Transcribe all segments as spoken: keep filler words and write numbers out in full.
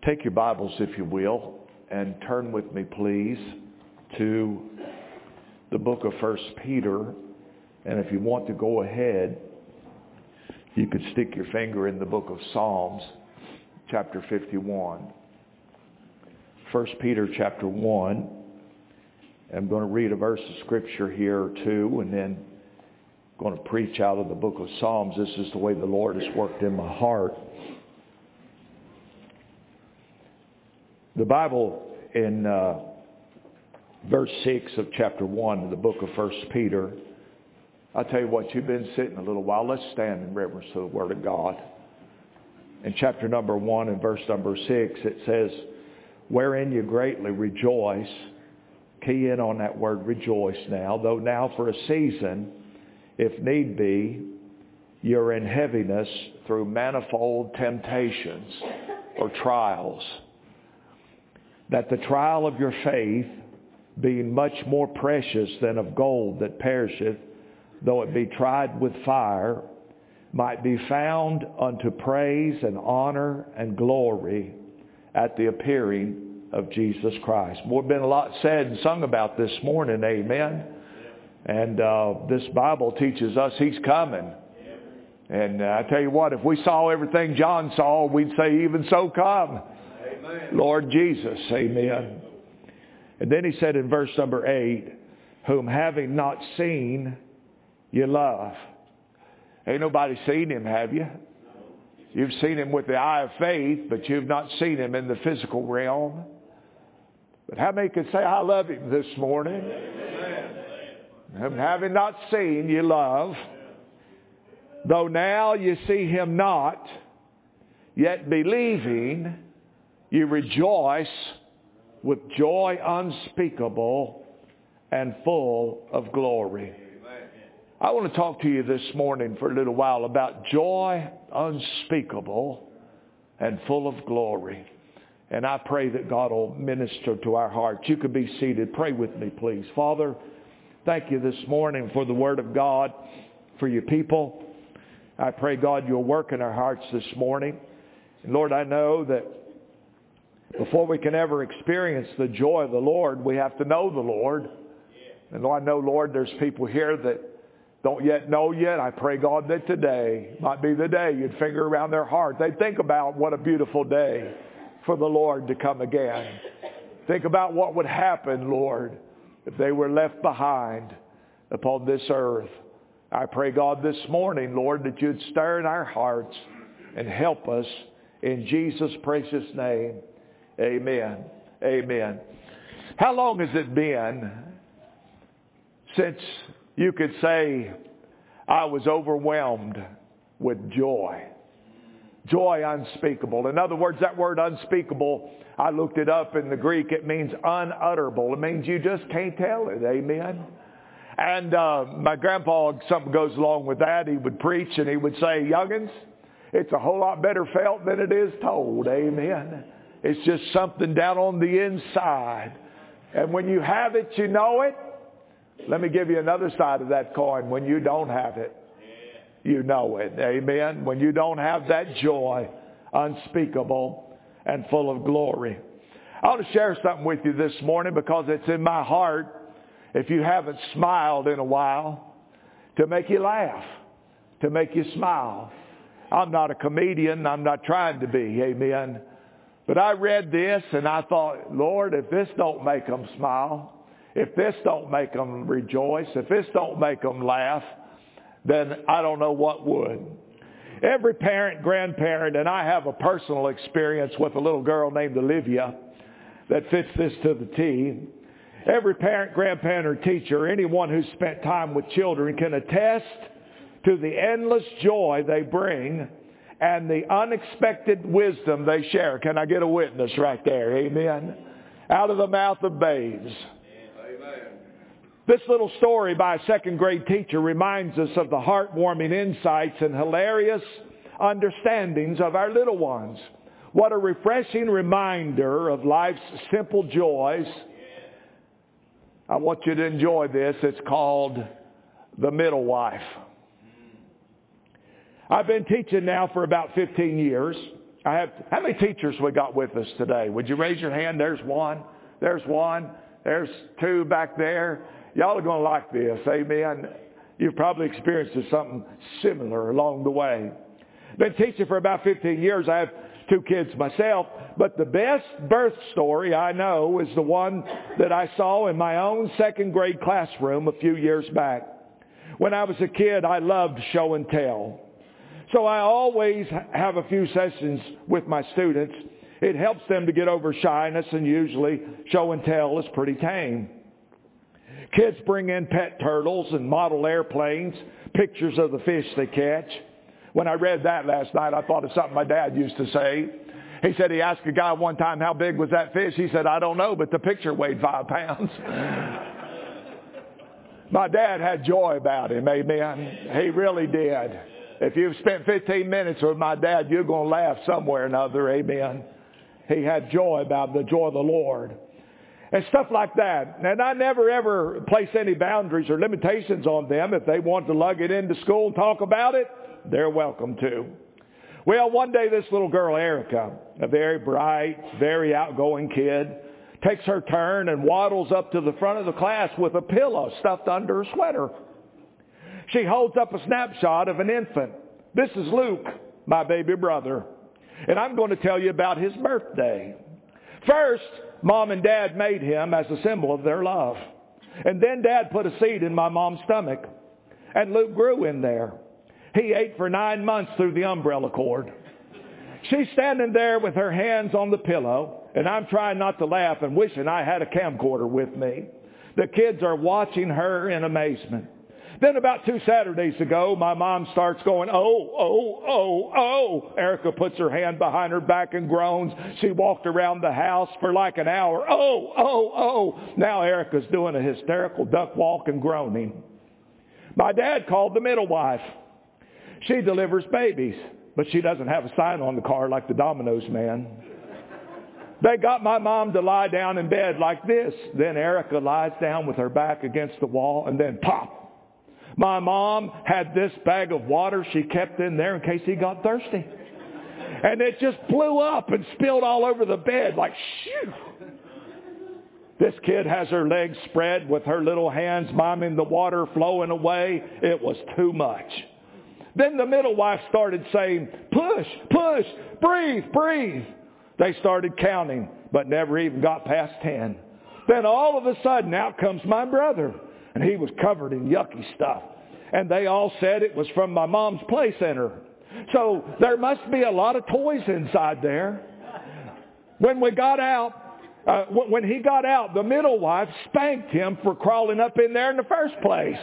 Take your Bibles, if you will, and turn with me, please, to the book of First Peter. And if you want to go ahead, you could stick your finger in the book of Psalms, chapter fifty-one. First Peter chapter one. I'm going to read a verse of Scripture here or two, and then I'm going to preach out of the book of Psalms. This is the way the Lord has worked in my heart. The Bible in uh, verse six of chapter one of the book of First Peter, I'll tell you what, you've been sitting a little while. Let's stand in reverence to the Word of God. In chapter number one and verse number six, it says, wherein you greatly rejoice. Key in on that word rejoice now. Though now for a season, if need be, you're in heaviness through manifold temptations or trials. That the trial of your faith, being much more precious than of gold that perisheth, though it be tried with fire, might be found unto praise and honor and glory at the appearing of Jesus Christ. More been a lot said and sung about this morning, amen. And uh, this Bible teaches us He's coming. And uh, I tell you what, if we saw everything John saw, we'd say, even so come, amen. Lord Jesus, amen. And then he said in verse number eight, whom having not seen, you love. Ain't nobody seen Him, have you? You've seen Him with the eye of faith, but you've not seen Him in the physical realm. But how many can say, I love Him this morning? Amen. Whom having not seen, you love. Though now you see Him not, yet believing, you rejoice with joy unspeakable and full of glory. I want to talk to you this morning for a little while about joy unspeakable and full of glory. And I pray that God will minister to our hearts. You could be seated. Pray with me, please. Father, thank you this morning for the Word of God, for your people. I pray, God, you'll work in our hearts this morning. And Lord, I know that before we can ever experience the joy of the Lord, we have to know the Lord. And I know, Lord, there's people here that don't yet know yet. I pray, God, that today might be the day you'd finger around their heart. They'd think about what a beautiful day for the Lord to come again. Think about what would happen, Lord, if they were left behind upon this earth. I pray, God, this morning, Lord, that you'd stir in our hearts and help us in Jesus' precious name. Amen. Amen. How long has it been since you could say, I was overwhelmed with joy? Joy unspeakable. In other words, that word unspeakable, I looked it up in the Greek. It means unutterable. It means you just can't tell it. Amen. And uh, my grandpa, something goes along with that. He would preach and he would say, young'uns, it's a whole lot better felt than it is told. Amen. It's just something down on the inside. And when you have it, you know it. Let me give you another side of that coin. When you don't have it, you know it. Amen. When you don't have that joy, unspeakable and full of glory. I want to share something with you this morning because it's in my heart, if you haven't smiled in a while, to make you laugh, to make you smile. I'm not a comedian. I'm not trying to be. Amen. But I read this and I thought, Lord, if this don't make them smile, if this don't make them rejoice, if this don't make them laugh, then I don't know what would. Every parent, grandparent, and I have a personal experience with a little girl named Olivia that fits this to the T. Every parent, grandparent, or teacher, anyone who's spent time with children can attest to the endless joy they bring and the unexpected wisdom they share. Can I get a witness right there? Amen. Out of the mouth of babes. This little story by a second grade teacher reminds us of the heartwarming insights and hilarious understandings of our little ones. What a refreshing reminder of life's simple joys. I want you to enjoy this. It's called The Middle Wife. I've been teaching now for about fifteen years. I have, how many teachers we got with us today? Would you raise your hand? There's one. There's one. There's two back there. Y'all are going to like this. Amen. You've probably experienced something similar along the way. Been teaching for about fifteen years. I have two kids myself. But the best birth story I know is the one that I saw in my own second grade classroom a few years back. When I was a kid, I loved show and tell. So I always have a few sessions with my students. It helps them to get over shyness, and usually show and tell is pretty tame. Kids bring in pet turtles and model airplanes, pictures of the fish they catch. When I read that last night, I thought of something my dad used to say. He said he asked a guy one time, how big was that fish? He said, I don't know, but the picture weighed five pounds. My dad had joy about him, amen. He really did. If you've spent fifteen minutes with my dad, you're going to laugh somewhere or another, amen. He had joy about the joy of the Lord. And stuff like that. And I never ever place any boundaries or limitations on them. If they want to lug it into school and talk about it, they're welcome to. Well, one day this little girl, Erica, a very bright, very outgoing kid, takes her turn and waddles up to the front of the class with a pillow stuffed under her sweater. She holds up a snapshot of an infant. This is Luke, my baby brother. And I'm going to tell you about his birthday. First, Mom and Dad made him as a symbol of their love. And then Dad put a seed in my mom's stomach. And Luke grew in there. He ate for nine months through the umbrella cord. She's standing there with her hands on the pillow. And I'm trying not to laugh and wishing I had a camcorder with me. The kids are watching her in amazement. Then about two Saturdays ago, my mom starts going, oh, oh, oh, oh. Erica puts her hand behind her back and groans. She walked around the house for like an hour. Oh, oh, oh. Now Erica's doing a hysterical duck walk and groaning. My dad called the middle wife. She delivers babies, but she doesn't have a sign on the car like the Domino's man. They got my mom to lie down in bed like this. Then Erica lies down with her back against the wall, and then pop. My mom had this bag of water she kept in there in case he got thirsty. And it just blew up and spilled all over the bed like shoo. This kid has her legs spread with her little hands miming the water flowing away. It was too much. Then the middle wife started saying, push, push, breathe, breathe. They started counting, but never even got past ten. Then all of a sudden, out comes my brother. And he was covered in yucky stuff. And they all said it was from my mom's play center. So there must be a lot of toys inside there. When we got out, uh, when he got out, the middle wife spanked him for crawling up in there in the first place.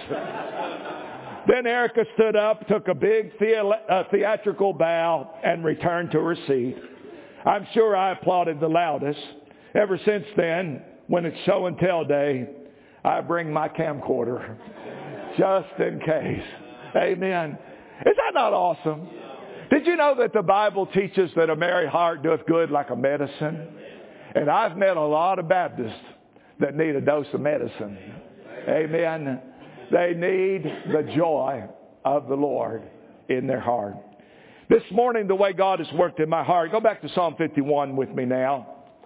Then Erica stood up, took a big the- uh, theatrical bow, and returned to her seat. I'm sure I applauded the loudest. Ever since then, when it's show and tell day, I bring my camcorder just in case. Amen. Is that not awesome? Did you know that the Bible teaches that a merry heart doeth good like a medicine? And I've met a lot of Baptists that need a dose of medicine. Amen. They need the joy of the Lord in their heart. This morning, the way God has worked in my heart, go back to Psalm fifty-one with me now.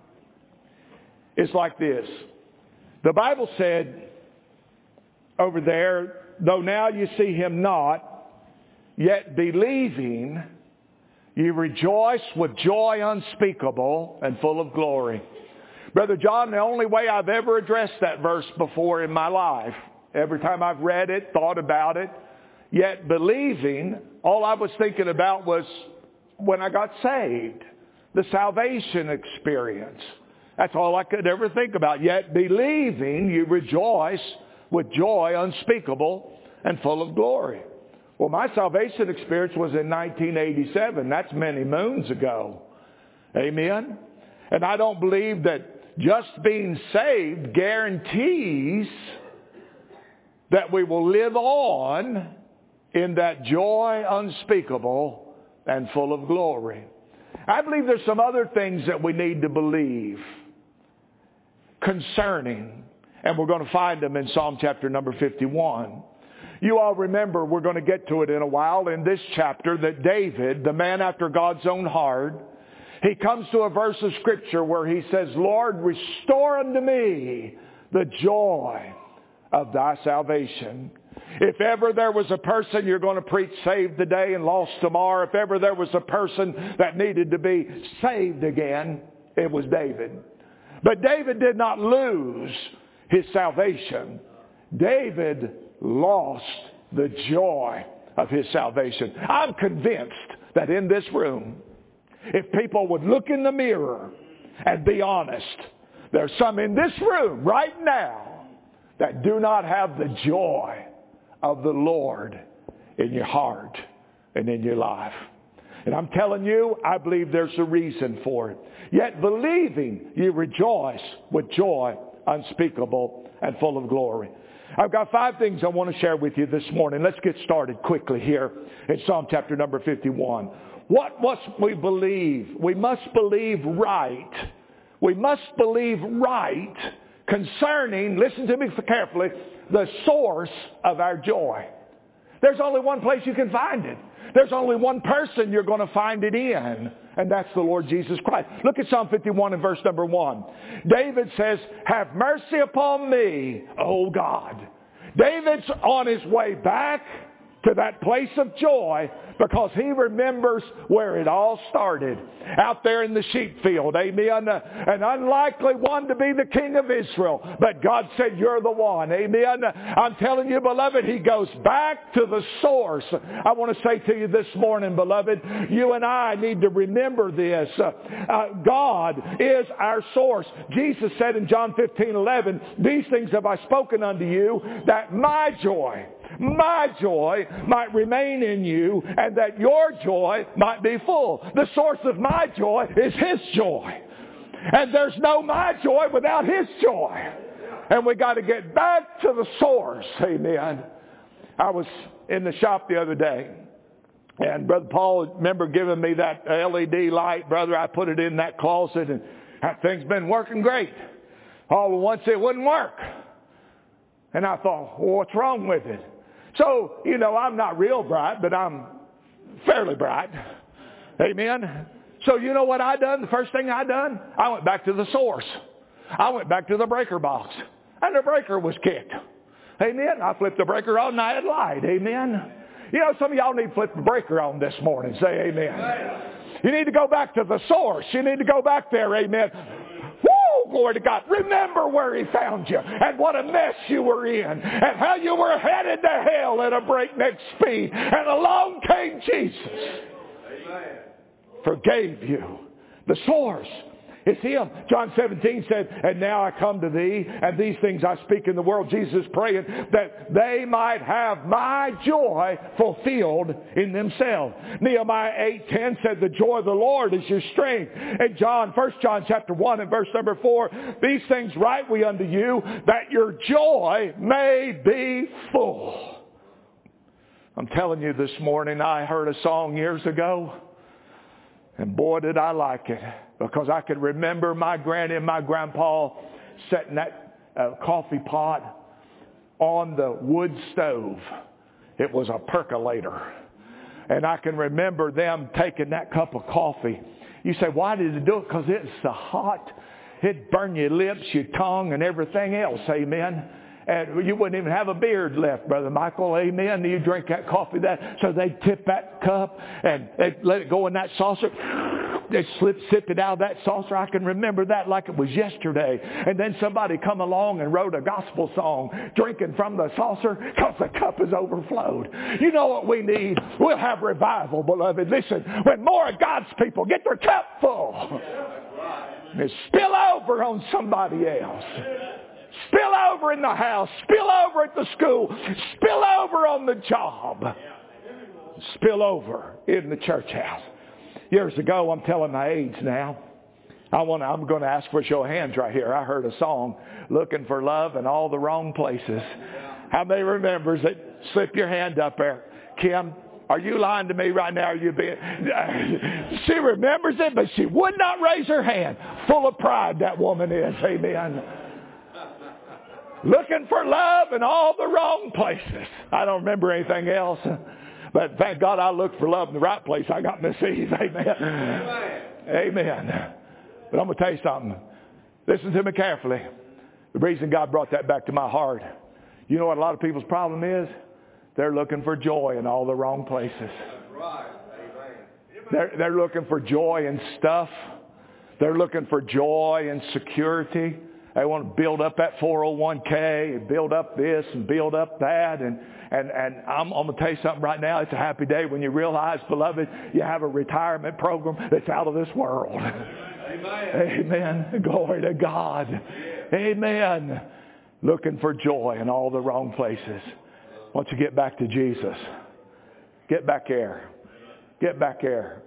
It's like this. The Bible said over there, though now you see him not, yet believing, you rejoice with joy unspeakable and full of glory. Brother John, the only way I've ever addressed that verse before in my life, every time I've read it, thought about it, yet believing, all I was thinking about was when I got saved, the salvation experience. That's all I could ever think about. Yet believing, you rejoice with joy unspeakable and full of glory. Well, my salvation experience was in nineteen eighty-seven. That's many moons ago. Amen? And I don't believe that just being saved guarantees that we will live on in that joy unspeakable and full of glory. I believe there's some other things that we need to believe concerning, and we're going to find them in Psalm chapter number fifty-one. You all remember, we're going to get to it in a while, in this chapter, that David, the man after God's own heart, he comes to a verse of Scripture where he says, Lord, restore unto me the joy of thy salvation. If ever there was a person you're going to preach saved today and lost tomorrow, if ever there was a person that needed to be saved again, it was David. But David did not lose his salvation. David lost the joy of his salvation. I'm convinced that in this room, if people would look in the mirror and be honest, there's some in this room right now that do not have the joy of the Lord in your heart and in your life. And I'm telling you, I believe there's a reason for it. Yet believing, you rejoice with joy unspeakable and full of glory. I've got five things I want to share with you this morning. Let's get started quickly here in Psalm chapter number fifty-one. What must we believe? We must believe right. We must believe right concerning, listen to me carefully, the source of our joy. There's only one place you can find it. There's only one person you're going to find it in, and that's the Lord Jesus Christ. Look at Psalm fifty-one and verse number one. David says, have mercy upon me, O God. David's on his way back to that place of joy because he remembers where it all started. Out there in the sheep field, amen. An unlikely one to be the king of Israel. But God said, you're the one, amen. I'm telling you, beloved, he goes back to the source. I want to say to you this morning, beloved, you and I need to remember this. Uh, uh, God is our source. Jesus said in John fifteen eleven, these things have I spoken unto you, that my joy, my joy might remain in you, and that your joy might be full. The source of my joy is His joy. And there's no my joy without His joy. And we got to get back to the source. Amen. I was in the shop the other day, and Brother Paul, remember giving me that L E D light, brother? I put it in that closet, and that thing's been working great. All at once it wouldn't work. And I thought, well, what's wrong with it? So, you know, I'm not real bright, but I'm fairly bright. Amen. So you know what I done? The first thing I done? I went back to the source. I went back to the breaker box. And the breaker was kicked. Amen. I flipped the breaker on and I had light. Amen. You know, some of y'all need to flip the breaker on this morning. Say amen. You need to go back to the source. You need to go back there. Amen. Woo! Glory to God. Remember where He found you and what a mess you were in and how you were headed to hell at a breakneck speed. And along came Jesus. Amen. Forgave you. The source is Him. John seventeen said, and now I come to thee, and these things I speak in the world. Jesus praying that they might have my joy fulfilled in themselves. Nehemiah eight ten said, the joy of the Lord is your strength. And John, First John chapter one and verse number four, these things write we unto you, that your joy may be full. I'm telling you this morning, I heard a song years ago, and boy did I like it. Because I could remember my granny and my grandpa setting that uh, coffee pot on the wood stove. It was a percolator. And I can remember them taking that cup of coffee. You say, why did they do it? Because it's so hot. It'd burn your lips, your tongue, and everything else. Amen. And you wouldn't even have a beard left, Brother Michael. Amen. You drink that coffee. That so they'd tip that cup and they'd let it go in that saucer. They slip, sipped it out of that saucer. I can remember that like it was yesterday. And then somebody come along and wrote a gospel song drinking from the saucer because the cup is overflowed. You know what we need? We'll have revival, beloved. Listen, when more of God's people get their cup full, and spill over on somebody else. Spill over in the house. Spill over at the school. Spill over on the job. Spill over in the church house. Years ago, I'm telling my age now. I want. I'm going to ask for a show of hands right here. I heard a song, looking for love in all the wrong places. How many remembers it? Slip your hand up there. Kim, are you lying to me right now? Are you being... She remembers it, but she would not raise her hand. Full of pride, that woman is. Amen. Looking for love in all the wrong places. I don't remember anything else. But thank God I looked for love in the right place. I got Miss Eve. Amen. Amen. Amen. But I'm going to tell you something. Listen to me carefully. The reason God brought that back to my heart. You know what a lot of people's problem is? They're looking for joy in all the wrong places. They're, they're looking for joy in stuff. They're looking for joy and security. They want to build up that four oh one k and build up this and build up that. And, and, and I'm, I'm going to tell you something right now. It's a happy day when you realize, beloved, you have a retirement program that's out of this world. Amen. Amen. Glory to God. Amen. Looking for joy in all the wrong places. Why don't you get back to Jesus? Get back there. Get back there.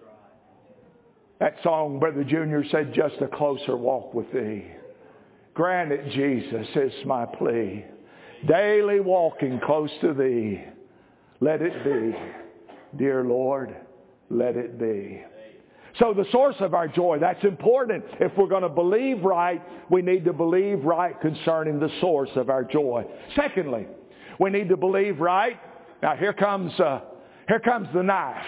That song, Brother Junior said, just a closer walk with thee. Grant it, Jesus, is my plea. Daily walking close to thee. Let it be. Dear Lord, let it be. So the source of our joy, that's important. If we're going to believe right, we need to believe right concerning the source of our joy. Secondly, we need to believe right. Now here comes, uh, here comes the knife.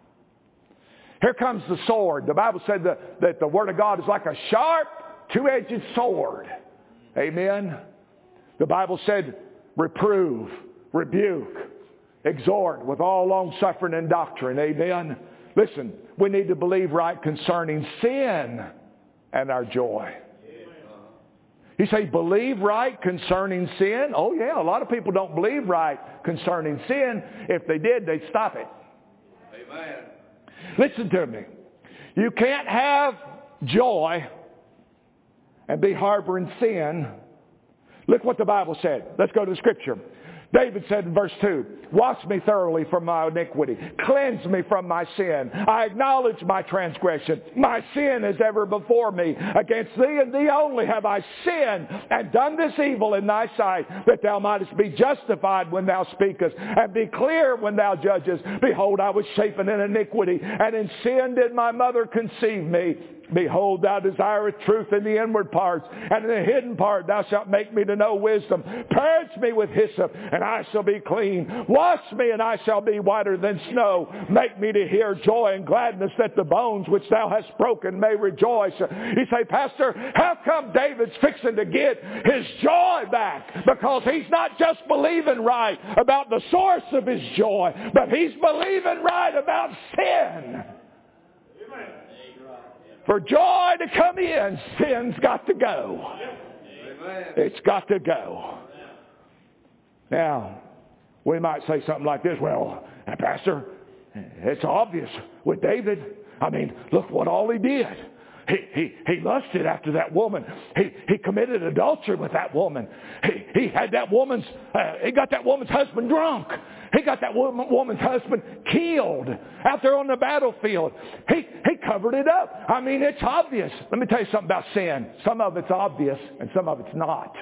Here comes the sword. The Bible said that, that the Word of God is like a sharp, two-edged sword. Amen. The Bible said, reprove, rebuke, exhort with all long-suffering and doctrine. Amen. Listen, we need to believe right concerning sin and our joy. You say, believe right concerning sin? Oh yeah, a lot of people don't believe right concerning sin. If they did, they'd stop it. Amen. Listen to me. You can't have joy and be harboring sin. Look what the Bible said. Let's go to the Scripture. David said in verse two, wash me thoroughly from my iniquity. Cleanse me from my sin. I acknowledge my transgression. My sin is ever before me. Against thee and thee only have I sinned and done this evil in thy sight, that thou mightest be justified when thou speakest, and be clear when thou judgest. Behold, I was shapen in iniquity, and in sin did my mother conceive me. Behold, thou desirest truth in the inward parts, and in the hidden part thou shalt make me to know wisdom. Purge me with hyssop, and I shall be clean. Wash me, and I shall be whiter than snow. Make me to hear joy and gladness, that the bones which thou hast broken may rejoice. You say, Pastor, how come David's fixing to get his joy back? Because he's not just believing right about the source of his joy, but he's believing right about sin. Amen. For joy to come in, sin's got to go. Amen. It's got to go. Now, we might say something like this, well, Pastor, it's obvious with David. I mean, look what all he did. He, he, he lusted after that woman. He, he committed adultery with that woman. He, he had that woman's, uh, he got that woman's husband drunk. He got that woman, woman's husband killed out there on the battlefield. He, he covered it up. I mean, it's obvious. Let me tell you something about sin. Some of it's obvious and some of it's not.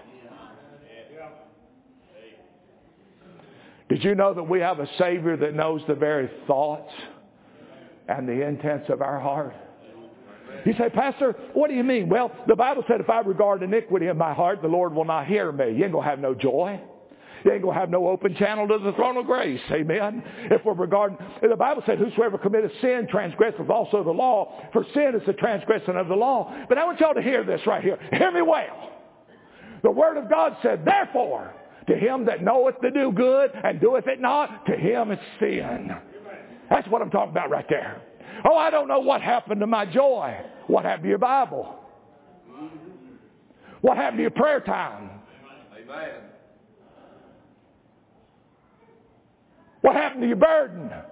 Did you know that we have a Savior that knows the very thoughts and the intents of our heart? You say, Pastor, what do you mean? Well, the Bible said if I regard iniquity in my heart, the Lord will not hear me. You ain't going to have no joy. You ain't going to have no open channel to the throne of grace. Amen. If we're regarding, the Bible said, whosoever committeth sin transgresseth also the law. For sin is the transgression of the law. But I want y'all to hear this right here. Hear me well. The Word of God said, therefore, to him that knoweth to do good and doeth it not, to him it's sin. That's what I'm talking about right there. Oh, I don't know what happened to my joy. What happened to your Bible? What happened to your prayer time? Amen. What happened to your burden? Amen.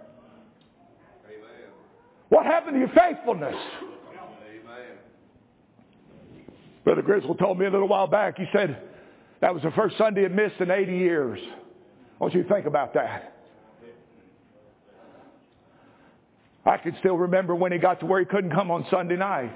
What happened to your faithfulness? Amen. Brother Griswold told me a little while back, he said, that was the first Sunday he'd missed in eighty years. I want you to think about that. I can still remember when he got to where he couldn't come on Sunday night.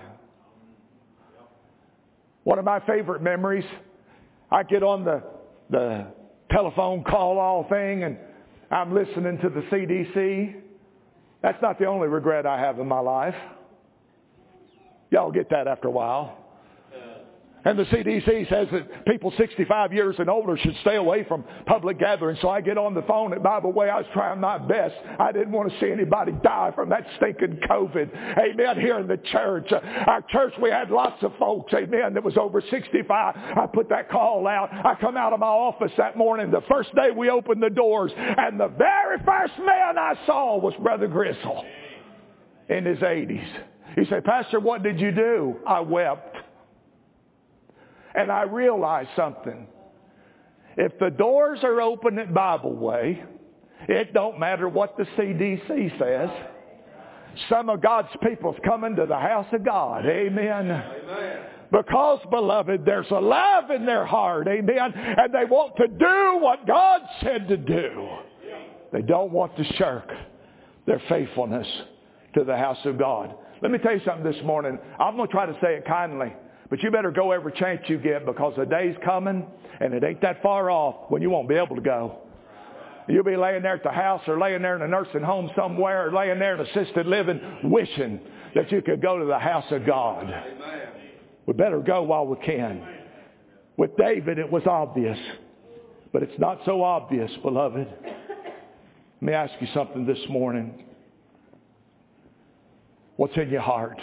One of my favorite memories, I get on the, the telephone call-all thing and I'm listening to the C D C. That's not the only regret I have in my life. Y'all get that after a while. And the C D C says that people sixty-five years and older should stay away from public gatherings. So I get on the phone, and by the way, I was trying my best. I didn't want to see anybody die from that stinking COVID. Amen. Here in the church. Uh, our church, we had lots of folks, amen, that was over sixty-five. I put that call out. I come out of my office that morning, the first day we opened the doors, and the very first man I saw was Brother Gristle in his eighties. He said, Pastor, what did you do? I wept. And I realized something. If the doors are open at Bible Way, it don't matter what the C D C says. Some of God's people's coming to the house of God. Amen. Amen. Because, beloved, there's a love in their heart. Amen. And they want to do what God said to do. They don't want to shirk their faithfulness to the house of God. Let me tell you something this morning. I'm going to try to say it kindly. But you better go every chance you get, because the day's coming, and it ain't that far off, when you won't be able to go. You'll be laying there at the house, or laying there in a nursing home somewhere, or laying there in assisted living, wishing that you could go to the house of God. Amen. We better go while we can. With David, it was obvious. But it's not so obvious, beloved. Let me ask you something this morning. What's in your heart?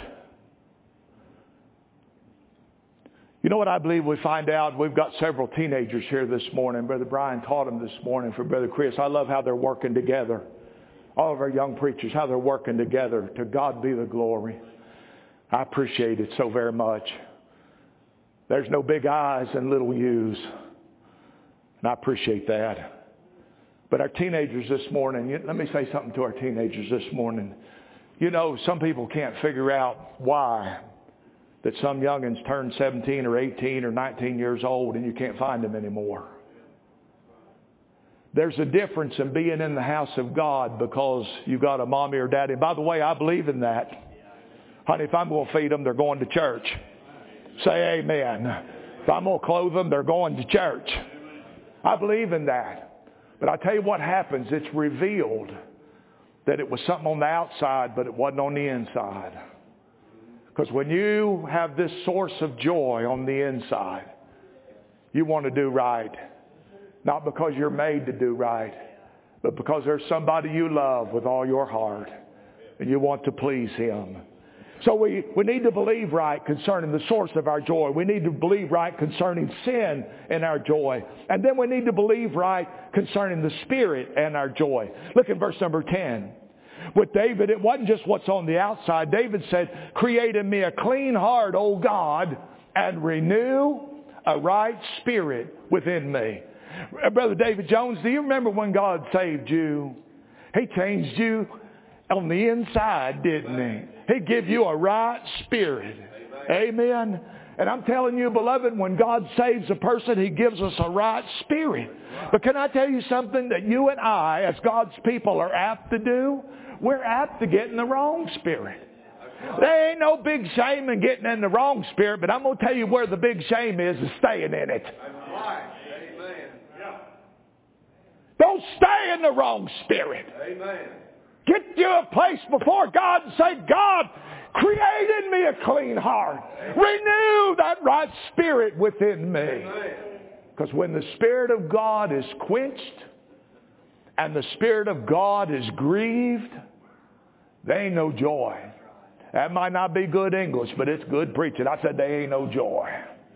You know what I believe we find out? We've got several teenagers here this morning. Brother Brian taught them this morning for Brother Chris. I love how they're working together. All of our young preachers, how they're working together. To God be the glory. I appreciate it so very much. There's no big I's and little U's. And I appreciate that. But our teenagers this morning, let me say something to our teenagers this morning. You know, some people can't figure out why that some youngins turn seventeen or eighteen or nineteen years old and you can't find them anymore. There's a difference in being in the house of God because you got a mommy or daddy. And by the way, I believe in that. Honey, if I'm going to feed them, they're going to church. Say amen. If I'm going to clothe them, they're going to church. I believe in that. But I tell you what happens. It's revealed that it was something on the outside, but it wasn't on the inside. Because when you have this source of joy on the inside, you want to do right. Not because you're made to do right, but because there's somebody you love with all your heart and you want to please Him. So we, we need to believe right concerning the source of our joy. We need to believe right concerning sin and our joy. And then we need to believe right concerning the Spirit and our joy. Look at verse number ten. With David, it wasn't just what's on the outside. David said, create in me a clean heart, O God, and renew a right spirit within me. Brother David Jones, do you remember when God saved you? He changed you on the inside, didn't He? He gave you a right spirit. Amen. Amen. And I'm telling you, beloved, when God saves a person, He gives us a right spirit. But can I tell you something that you and I, as God's people, are apt to do? We're apt to get in the wrong spirit. There ain't no big shame in getting in the wrong spirit, but I'm going to tell you where the big shame is, is staying in it. Don't stay in the wrong spirit. Amen. Get to a place before God and say, God, create in me a clean heart. Amen. Renew that right spirit within me. Because when the Spirit of God is quenched and the Spirit of God is grieved, there ain't no joy. That might not be good English, but it's good preaching. I said there ain't no joy.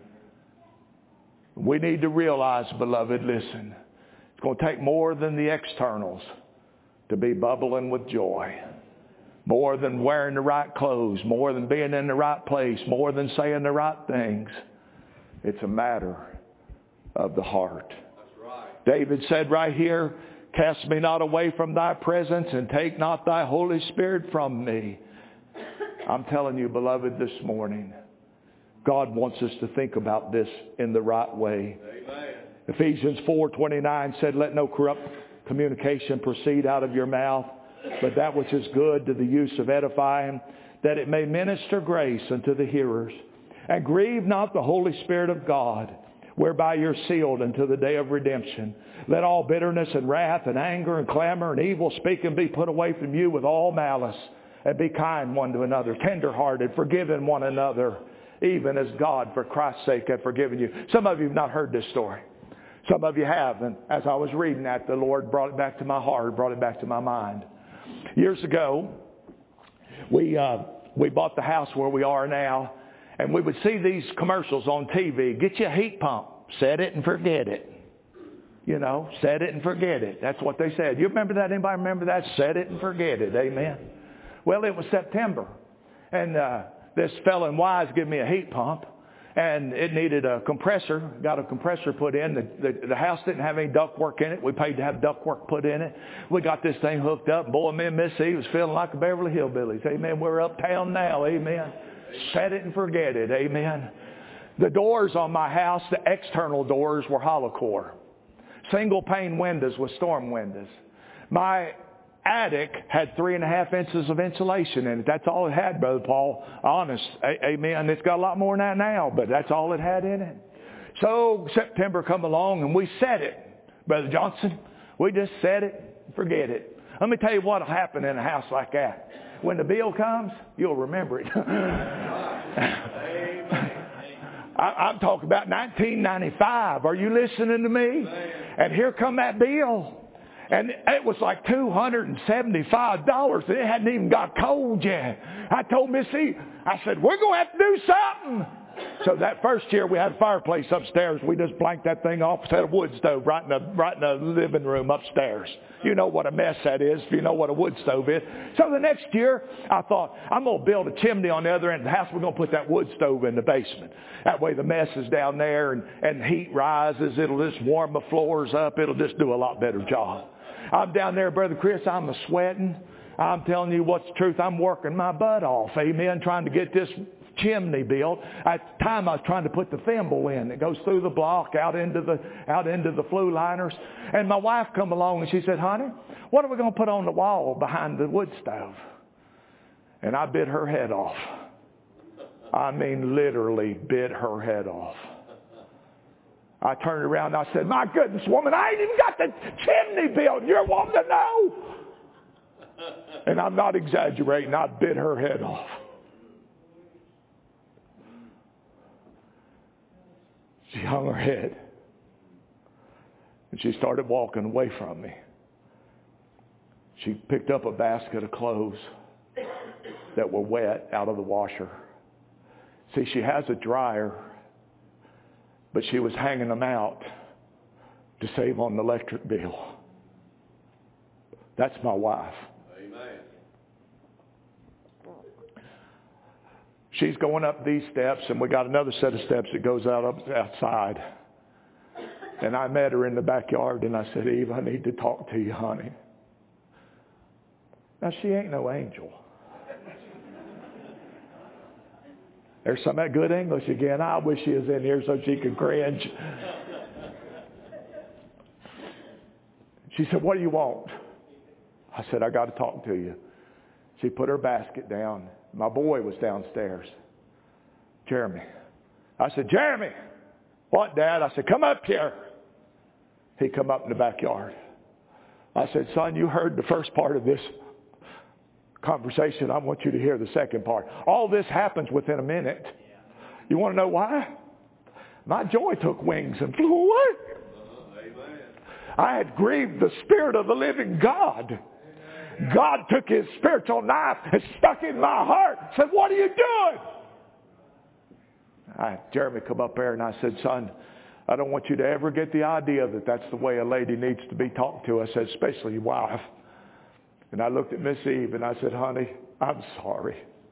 We need to realize, beloved, listen, it's going to take more than the externals to be bubbling with joy. More than wearing the right clothes, more than being in the right place, more than saying the right things. It's a matter of the heart. That's right. David said right here, cast me not away from thy presence and take not thy Holy Spirit from me. I'm telling you, beloved, this morning, God wants us to think about this in the right way. Amen. Ephesians four twenty-nine said, let no corrupt communication proceed out of your mouth, but that which is good to the use of edifying, that it may minister grace unto the hearers. And grieve not the Holy Spirit of God, whereby you're sealed unto the day of redemption. Let all bitterness and wrath and anger and clamor and evil speaking be put away from you with all malice. And be kind one to another, tenderhearted, forgiving one another, even as God, for Christ's sake, had forgiven you. Some of you have not heard this story. Some of you have. And as I was reading that, the Lord brought it back to my heart, brought it back to my mind. Years ago, we uh, we bought the house where we are now, and we would see these commercials on T V. Get you a heat pump. Set it and forget it. You know, set it and forget it. That's what they said. You remember that? Anybody remember that? Set it and forget it. Amen. Well, it was September. And uh, this fellow in Wise gave me a heat pump. And it needed a compressor. Got a compressor put in. The, the, the house didn't have any ductwork in it. We paid to have ductwork put in it. We got this thing hooked up. Boy, me and Miss E was feeling like a Beverly Hillbillies. Amen. We're uptown now. Amen. Set it and forget it. Amen. The doors on my house, the external doors, were hollow core. Single pane windows with storm windows. My attic had three and a half inches of insulation in it. That's all it had, Brother Paul. Honest. A- amen. It's got a lot more than that now, but that's all it had in it. So September come along and we set it. Brother Johnson, we just set it and forget it. Let me tell you what will happen in a house like that. When the bill comes, you'll remember it. I, I'm talking about nineteen ninety-five. Are you listening to me? And here come that bill. And it was like two hundred seventy-five dollars. And it hadn't even got cold yet. I told Missy, I said, we're going to have to do something. So that first year we had a fireplace upstairs. We just blanked that thing off, set a wood stove right in the, right in the living room upstairs. You know what a mess that is if you know what a wood stove is. So the next year I thought, I'm going to build a chimney on the other end of the house. We're going to put that wood stove in the basement. That way the mess is down there and, and heat rises. It'll just warm the floors up. It'll just do a lot better job. I'm down there, Brother Chris. I'm a sweating. I'm telling you what's the truth. I'm working my butt off. Amen. Trying to get this chimney built. At the time I was trying to put the thimble in. It goes through the block out into the out into the flue liners. And my wife come along and she said, honey, what are we going to put on the wall behind the wood stove? And I bit her head off. I mean literally bit her head off. I turned around and I said, my goodness, woman, I ain't even got the chimney built. You're wanting to know? And I'm not exaggerating. I bit her head off. She hung her head. And she started walking away from me. She picked up a basket of clothes that were wet out of the washer. See, she has a dryer, but she was hanging them out to save on the electric bill. That's my wife. Amen. She's going up these steps, and we got another set of steps that goes out up outside. And I met her in the backyard, and I said, Eve, I need to talk to you, honey. Now, she ain't no angel. There's some of that good English again. I wish she was in here so she could cringe. She said, what do you want? I said, I got to talk to you. She put her basket down. My boy was downstairs. Jeremy. I said, Jeremy. What, Dad? I said, come up here. He come up in the backyard. I said, son, you heard the first part of this conversation. I want you to hear the second part. All this happens within a minute. You want to know why? My joy took wings and flew away. Amen. I had grieved the Spirit of the living God. God took his spiritual knife and stuck it in my heart. Said, what are you doing? I, Jeremy come up there and I said, son, I don't want you to ever get the idea that that's the way a lady needs to be talked to. I said, especially your wife. And I looked at Miss Eve and I said, honey, I'm sorry.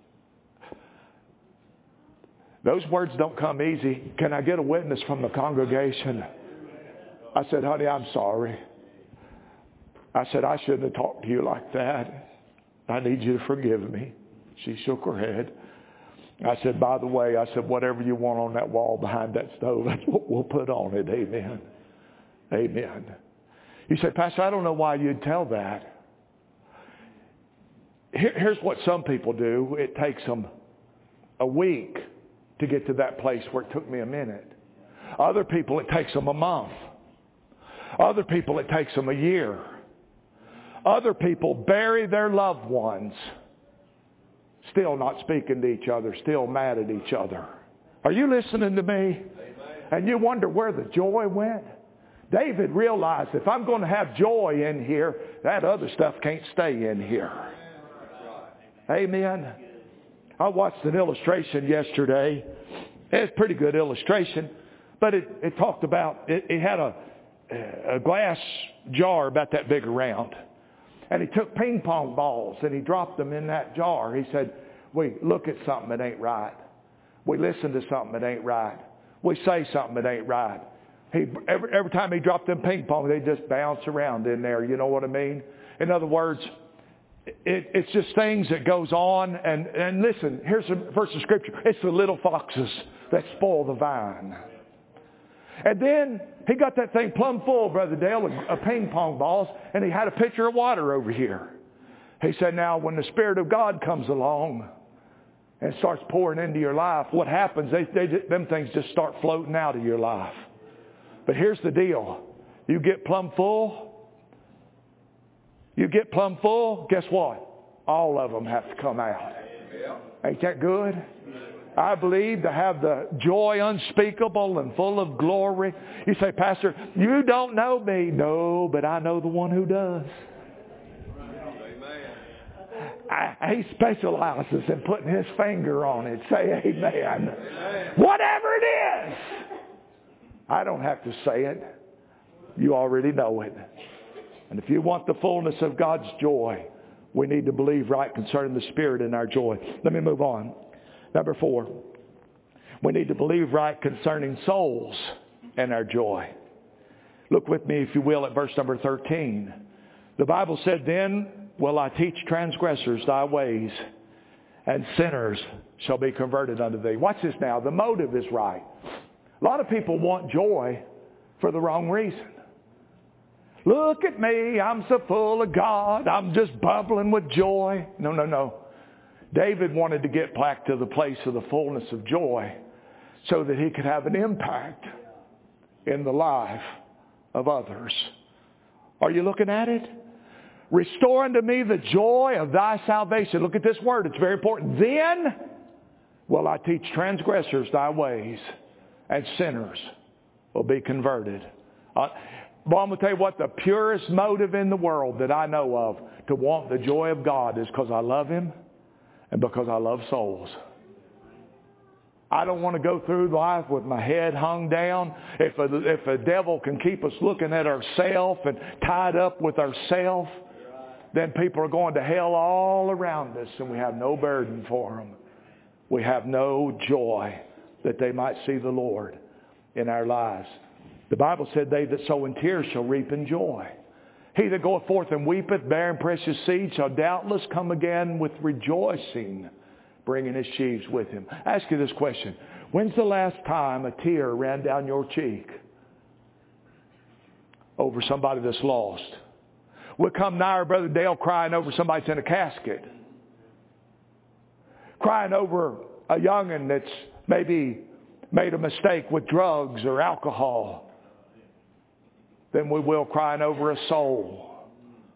Those words don't come easy. Can I get a witness from the congregation? I said, honey, I'm sorry. I said, I shouldn't have talked to you like that. I need you to forgive me. She shook her head. I said, by the way, I said, whatever you want on that wall behind that stove, that's what we'll put on it. Amen. Amen. You said, Pastor, I don't know why you'd tell that. Here, here's what some people do. It takes them a week to get to that place where it took me a minute. Other people, it takes them a month. Other people, it takes them a year. Other people bury their loved ones, still not speaking to each other, still mad at each other. Are you listening to me? And you wonder where the joy went? David realized if I'm going to have joy in here, that other stuff can't stay in here. Amen. I watched an illustration yesterday. It's a pretty good illustration, but it, it talked about, it, it had a, a glass jar about that big around. And he took ping pong balls and he dropped them in that jar. He said, we look at something that ain't right. We listen to something that ain't right. We say something that ain't right. He, every, every time he dropped them ping pong, they just bounce around in there. You know what I mean? In other words, it, it's just things that goes on. And, and listen, here's a verse of Scripture. It's the little foxes that spoil the vine. And then he got that thing plumb full, Brother Dale, of ping pong balls, and he had a pitcher of water over here. He said, now, when the Spirit of God comes along and starts pouring into your life, what happens, they, they, them things just start floating out of your life. But here's the deal. You get plumb full, you get plumb full, guess what? All of them have to come out. Ain't that good? I believe to have the joy unspeakable and full of glory. You say, Pastor, you don't know me. No, but I know the one who does. I, he specializes in putting his finger on it. Say amen. Amen. Whatever it is. I don't have to say it. You already know it. And if you want the fullness of God's joy, we need to believe right concerning the Spirit in our joy. Let me move on. Number four, we need to believe right concerning souls and our joy. Look with me, if you will, at verse number thirteen. The Bible said, then will I teach transgressors thy ways, and sinners shall be converted unto thee. Watch this now. The motive is right. A lot of people want joy for the wrong reason. Look at me. I'm so full of God. I'm just bubbling with joy. No, no, no. David wanted to get back to the place of the fullness of joy so that he could have an impact in the life of others. Are you looking at it? Restore unto me the joy of thy salvation. Look at this word. It's very important. Then will I teach transgressors thy ways, and sinners will be converted. Uh, well, I'm going to tell you what, the purest motive in the world that I know of to want the joy of God is because I love Him and because I love souls. I don't want to go through life with my head hung down. If a, if a devil can keep us looking at ourselves and tied up with ourselves, then people are going to hell all around us and we have no burden for them. We have no joy that they might see the Lord in our lives. The Bible said, they that sow in tears shall reap in joy. He that goeth forth and weepeth, bearing precious seed, shall doubtless come again with rejoicing, bringing his sheaves with him. I ask you this question. When's the last time a tear ran down your cheek over somebody that's lost? We'll come nigh Brother Dale crying over somebody that's in a casket. Crying over a young'un that's maybe made a mistake with drugs or alcohol. Than we will crying over a soul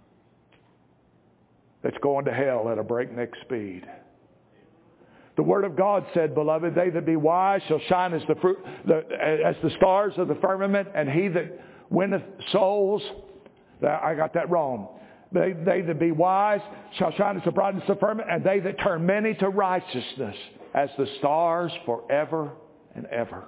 that's going to hell at a breakneck speed. The Word of God said, beloved, they that be wise shall shine as the fruit, the, as the stars of the firmament, and he that winneth souls, I got that wrong. They, they that be wise shall shine as the brightness of the firmament, and they that turn many to righteousness as the stars forever and ever.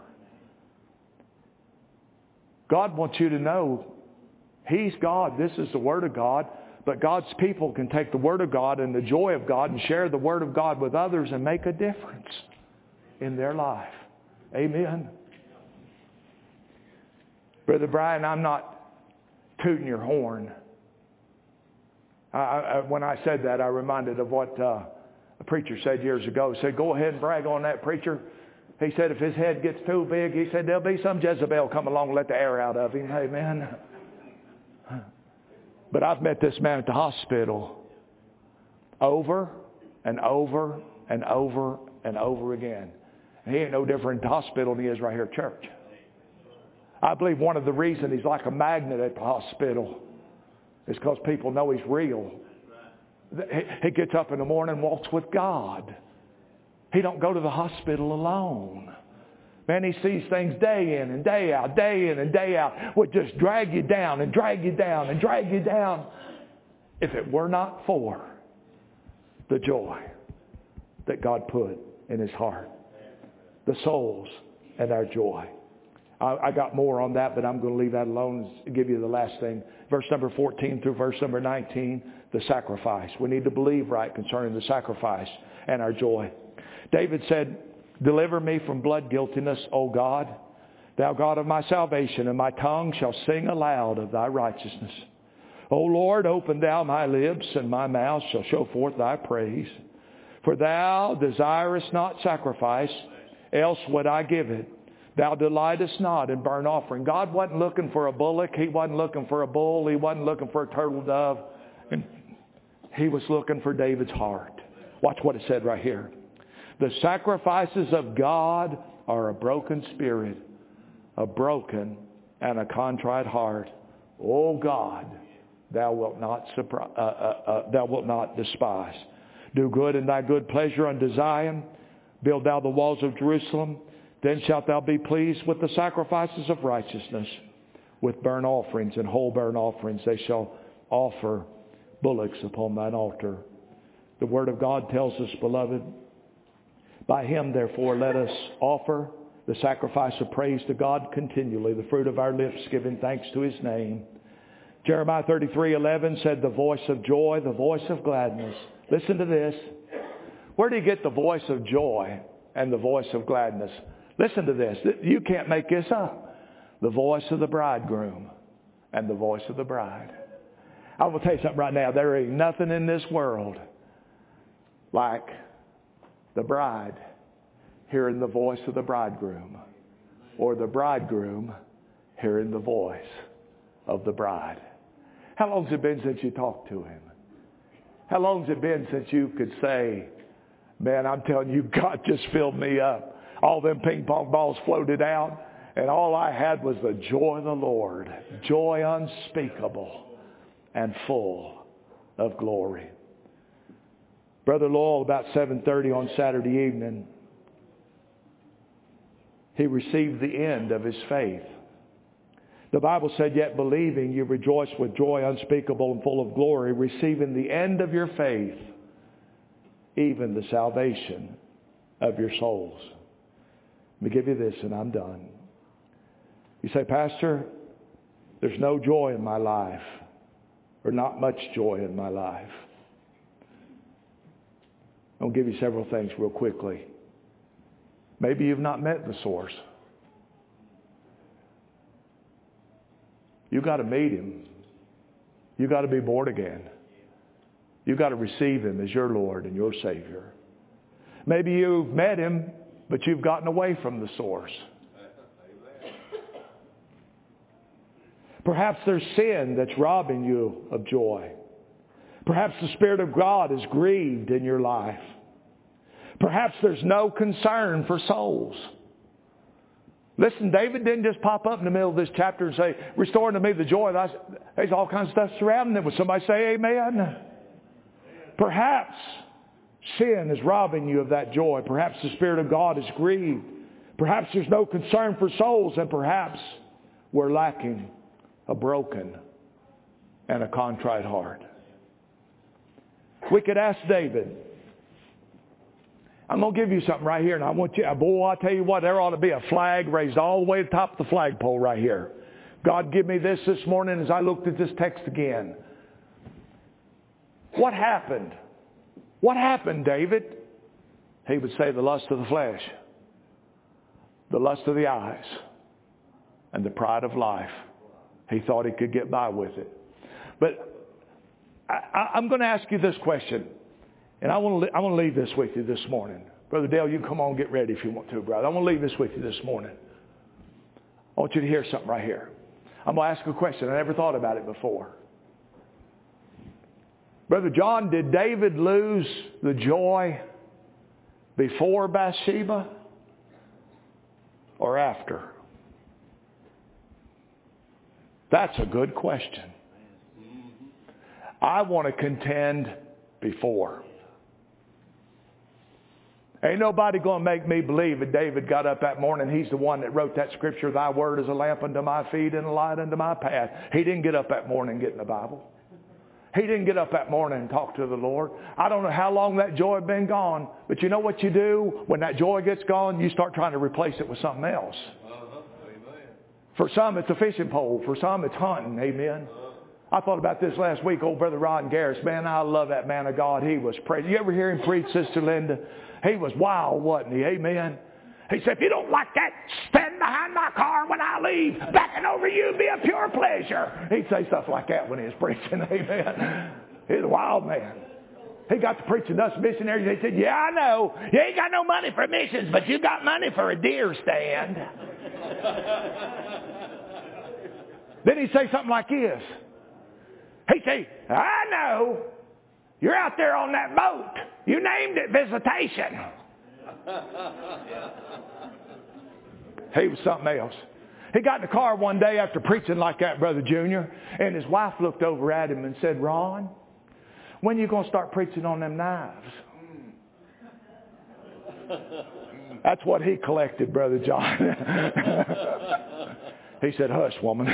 God wants you to know He's God. This is the Word of God. But God's people can take the Word of God and the joy of God and share the Word of God with others and make a difference in their life. Amen. Brother Brian, I'm not tooting your horn. I, I, when I said that, I reminded of what uh, a preacher said years ago. He said, go ahead and brag on that, preacher. He said if his head gets too big, he said there'll be some Jezebel come along and let the air out of him. Amen. But I've met this man at the hospital over and over and over and over again. And he ain't no different in the hospital than he is right here at church. I believe one of the reasons he's like a magnet at the hospital is because people know he's real. He gets up in the morning and walks with God. He don't go to the hospital alone. Man, he sees things day in and day out, day in and day out, would just drag you down and drag you down and drag you down. If it were not for the joy that God put in his heart. The souls and our joy. I, I got more on that, but I'm going to leave that alone and give you the last thing. Verse number fourteen through verse number nineteen, the sacrifice. We need to believe right concerning the sacrifice and our joy. David said, deliver me from blood guiltiness, O God, thou God of my salvation, and my tongue shall sing aloud of thy righteousness. O Lord, open thou my lips, and my mouth shall show forth thy praise. For thou desirest not sacrifice, else would I give it. Thou delightest not in burnt offering. God wasn't looking for a bullock. He wasn't looking for a bull. He wasn't looking for a turtle dove. And he was looking for David's heart. Watch what it said right here. The sacrifices of God are a broken spirit, a broken and a contrite heart. O God, thou wilt not surpri- uh, uh, uh, thou wilt not despise. Do good in thy good pleasure unto Zion. Build thou the walls of Jerusalem. Then shalt thou be pleased with the sacrifices of righteousness. With burnt offerings and whole burnt offerings they shall offer bullocks upon thine altar. The Word of God tells us, beloved, by Him therefore let us offer the sacrifice of praise to God continually, the fruit of our lips giving thanks to His name. Jeremiah thirty-three eleven said, the voice of joy, the voice of gladness. Listen to this. Where do you get the voice of joy and the voice of gladness? Listen to this. You can't make this up. The voice of the bridegroom and the voice of the bride. I will tell you something right now. There ain't nothing in this world like the bride hearing the voice of the bridegroom, or the bridegroom hearing the voice of the bride. How long has it been since you talked to him? How long has it been since you could say, man, I'm telling you, God just filled me up. All them ping pong balls floated out, and all I had was the joy of the Lord. Joy unspeakable and full of glory. Brother Lowell, about seven thirty on Saturday evening, he received the end of his faith. The Bible said, yet believing you rejoice with joy unspeakable and full of glory, receiving the end of your faith, even the salvation of your souls. Let me give you this and I'm done. You say, Pastor, there's no joy in my life, or not much joy in my life. I'll give you several things real quickly. Maybe you've not met the source. You've got to meet Him. You've got to be born again. You've got to receive Him as your Lord and your Savior. Maybe you've met Him, but you've gotten away from the source. Perhaps there's sin that's robbing you of joy. Perhaps the Spirit of God is grieved in your life. Perhaps there's no concern for souls. Listen, David didn't just pop up in the middle of this chapter and say, restore unto me the joy. There's all kinds of stuff surrounding it. Would somebody say amen? Perhaps sin is robbing you of that joy. Perhaps the Spirit of God is grieved. Perhaps there's no concern for souls. And perhaps we're lacking a broken and a contrite heart. We could ask David. I'm going to give you something right here, and I want you, boy, I tell you what, there ought to be a flag raised all the way to the top of the flagpole right here. God, give me this this morning as I looked at this text again. What happened? What happened, David? He would say the lust of the flesh, the lust of the eyes, and the pride of life. He thought he could get by with it. But I, I'm going to ask you this question. And I want to I want to leave this with you this morning. Brother Dale, you can come on and get ready if you want to, brother. I want to leave this with you this morning. I want you to hear something right here. I'm going to ask a question. I never thought about it before. Brother John, did David lose the joy before Bathsheba or after? That's a good question. I want to contend before. Ain't nobody going to make me believe that David got up that morning. He's the one that wrote that scripture, thy word is a lamp unto my feet and a light unto my path. He didn't get up that morning and get in the Bible. He didn't get up that morning and talk to the Lord. I don't know how long that joy had been gone, but you know what you do? When that joy gets gone, you start trying to replace it with something else. Uh-huh. Amen. For some, it's a fishing pole. For some, it's hunting. Amen. I thought about this last week. Old Brother Ron Garris, man, I love that man of God. He was praising. You ever hear him preach, Sister Linda? He was wild, wasn't he? Amen. He said, if you don't like that, stand behind my car when I leave. Backing over you be a pure pleasure. He'd say stuff like that when he was preaching. Amen. He's a wild man. He got to preaching to us missionaries. He said, yeah, I know. You ain't got no money for missions, but you got money for a deer stand. Then he'd say something like this. He'd say, I know. You're out there on that boat. You named it Visitation. He was something else. He got in the car one day after preaching like that, Brother Junior, and his wife looked over at him and said, Ron, when are you going to start preaching on them knives? That's what he collected, Brother John. He said, hush, woman.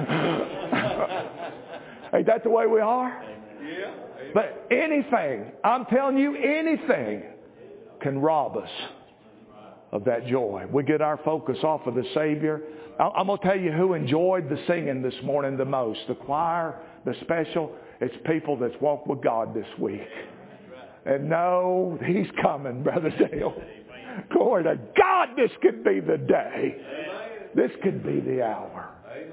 Ain't that the way we are? Yeah. But anything, I'm telling you, anything can rob us of that joy. We get our focus off of the Savior. I'm going to tell you who enjoyed the singing this morning the most. The choir, the special. It's people that's walked with God this week. And no, He's coming, Brother Dale. Glory to God, this could be the day. This could be the hour.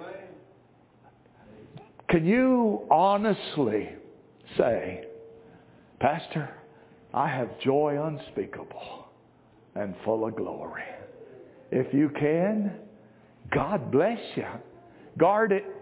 Can you honestly say, Pastor, I have joy unspeakable and full of glory? If you can, God bless you. Guard it.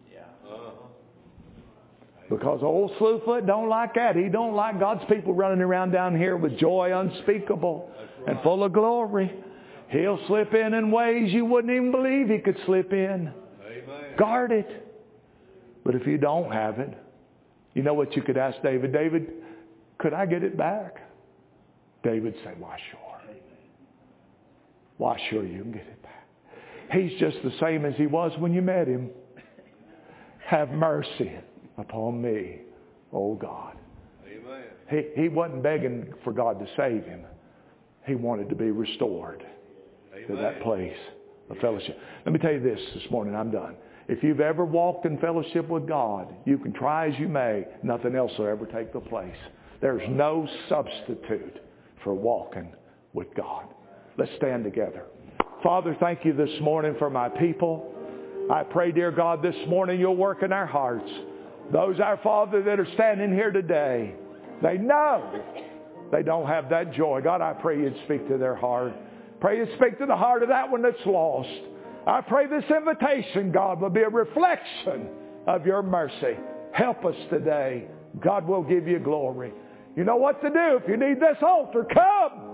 Because old Slewfoot don't like that. He don't like God's people running around down here with joy unspeakable and full of glory. He'll slip in in ways you wouldn't even believe He could slip in. Amen. Guard it. But if you don't have it, you know what you could ask David? David, could I get it back? David said, why sure. Why sure you can get it back. He's just the same as He was when you met Him. Have mercy upon me, oh God. Amen. He, he wasn't begging for God to save him. He wanted to be restored Amen. To that place of fellowship. Let me tell you this this morning, I'm done. If you've ever walked in fellowship with God, you can try as you may, nothing else will ever take the place. There's no substitute for walking with God. Let's stand together. Father, thank you this morning for my people. I pray, dear God, this morning you'll work in our hearts. Those, our Father, that are standing here today, they know they don't have that joy. God, I pray you'd speak to their heart. Pray you'd speak to the heart of that one that's lost. I pray this invitation, God, will be a reflection of your mercy. Help us today. God will give you glory. You know what to do. If you need this altar, come.